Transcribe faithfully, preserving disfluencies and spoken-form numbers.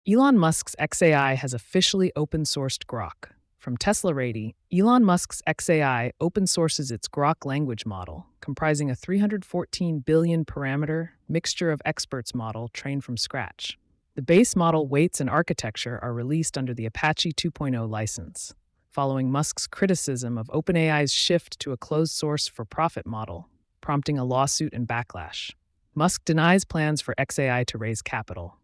Elon Musk's X A I has officially open sourced Grok. From Tesla Rady, Elon Musk's X A I open sources its Grok language model, comprising a three hundred fourteen billion parameter mixture of experts model trained from scratch. The base model weights and architecture are released under the Apache two point oh license, following Musk's criticism of OpenAI's shift to a closed source for profit model, prompting a lawsuit and backlash. Musk denies plans for X A I to raise capital,